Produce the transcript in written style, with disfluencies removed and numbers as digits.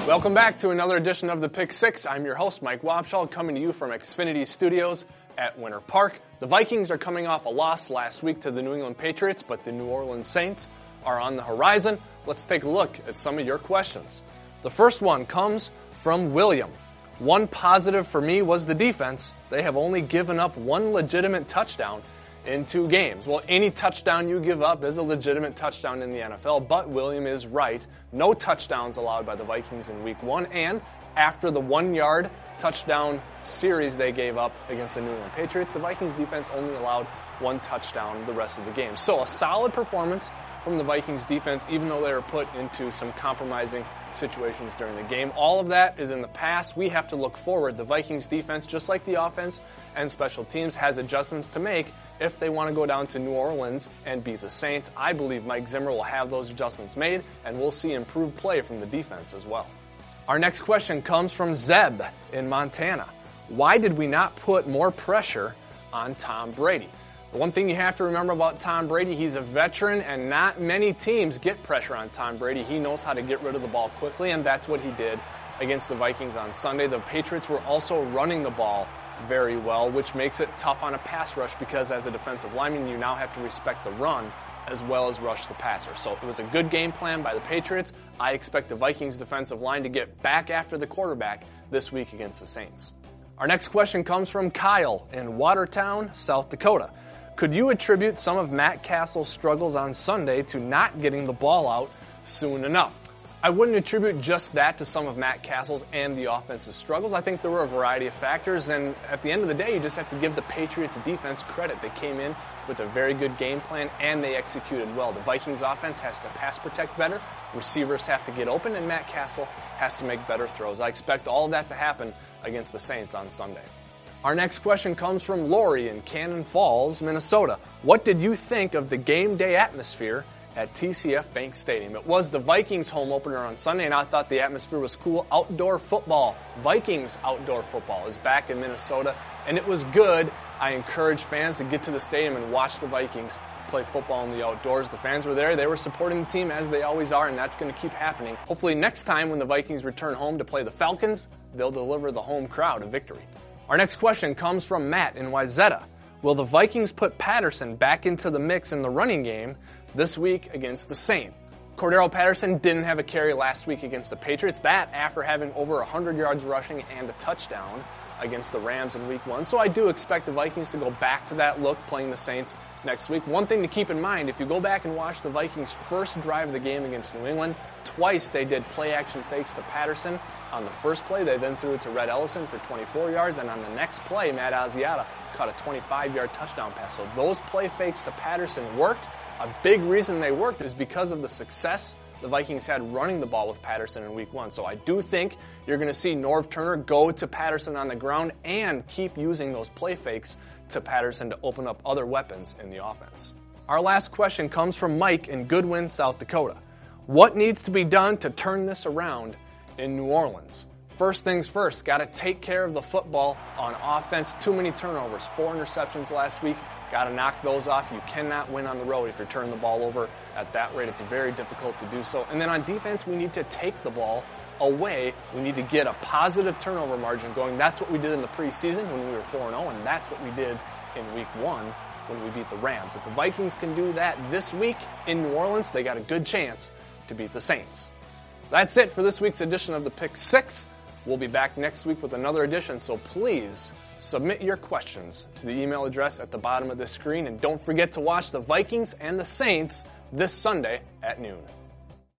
Welcome back to another edition of the Pick Six. I'm your host, Mike Wobschall, coming to you from Xfinity Studios at Winter Park. The Vikings are coming off a loss last week to the New England Patriots, but the New Orleans Saints are on the horizon. Let's take a look at some of your questions. The first one comes from William. One positive for me was the defense. They have only given up one legitimate touchdown in 2 games. Well, any touchdown you give up is a legitimate touchdown in the NFL, but William is right. No touchdowns allowed by the Vikings in Week 1, and after the 1-yard touchdown series they gave up against the New England Patriots, the Vikings defense only allowed 1 touchdown the rest of the game. So a solid performance from the Vikings defense, even though they were put into some compromising situations during the game. All of that is in the past. We have to look forward. The Vikings defense, just like the offense and special teams, has adjustments to make if they want to go down to New Orleans and beat the Saints. I believe Mike Zimmer will have those adjustments made, and we'll see improved play from the defense as well. Our next question comes from Zeb in Montana. Why did we not put more pressure on Tom Brady? The one thing you have to remember about Tom Brady, he's a veteran, and not many teams get pressure on Tom Brady. He knows how to get rid of the ball quickly, and that's what he did against the Vikings on Sunday. The Patriots were also running the ball very well, which makes it tough on a pass rush because as a defensive lineman, you now have to respect the run as well as rush the passer. So it was a good game plan by the Patriots. I expect the Vikings defensive line to get back after the quarterback this week against the Saints. Our next question comes from Kyle in Watertown, South Dakota. Could you attribute some of Matt Castle's struggles on Sunday to not getting the ball out soon enough? I wouldn't attribute just that to some of Matt Castle's and the offense's struggles. I think there were a variety of factors, and at the end of the day, you just have to give the Patriots defense credit. They came in with a very good game plan, and they executed well. The Vikings offense has to pass protect better, receivers have to get open, and Matt Castle has to make better throws. I expect all of that to happen against the Saints on Sunday. Our next question comes from Lori in Cannon Falls, Minnesota. What did you think of the game day atmosphere at TCF Bank Stadium? It was the Vikings home opener on Sunday, and I thought the atmosphere was cool. Outdoor football, Vikings outdoor football, is back in Minnesota, and it was good. I encourage fans to get to the stadium and watch the Vikings play football in the outdoors. The fans were there. They were supporting the team as they always are, and that's going to keep happening. Hopefully next time when the Vikings return home to play the Falcons, they'll deliver the home crowd a victory. Our next question comes from Matt in Wayzata. Will the Vikings put Patterson back into the mix in the running game this week against the Saints? Cordero Patterson didn't have a carry last week against the Patriots. That after having over 100 yards rushing and a touchdown against the Rams in Week 1. So I do expect the Vikings to go back to that look playing the Saints next week. One thing to keep in mind, if you go back and watch the Vikings' first drive of the game against New England, twice they did play-action fakes to Patterson. On the first play, they then threw it to Red Ellison for 24 yards, and on the next play, Matt Asiata caught a 25-yard touchdown pass. So those play fakes to Patterson worked. A big reason they worked is because of the success the Vikings had running the ball with Patterson in Week 1. So I do think you're going to see Norv Turner go to Patterson on the ground and keep using those play fakes to Patterson to open up other weapons in the offense. Our last question comes from Mike in Goodwin, South Dakota. What needs to be done to turn this around in New Orleans? First things first, got to take care of the football on offense. Too many turnovers, 4 interceptions last week. Got to knock those off. You cannot win on the road if you're turning the ball over at that rate. It's very difficult to do so. And then on defense, we need to take the ball away. We need to get a positive turnover margin going. That's what we did in the preseason when we were 4-0, and that's what we did in Week 1 when we beat the Rams. If the Vikings can do that this week in New Orleans, they got a good chance to beat the Saints. That's it for this week's edition of the Pick 6. We'll be back next week with another edition, so please submit your questions to the email address at the bottom of the screen, and don't forget to watch the Vikings and the Saints this Sunday at noon.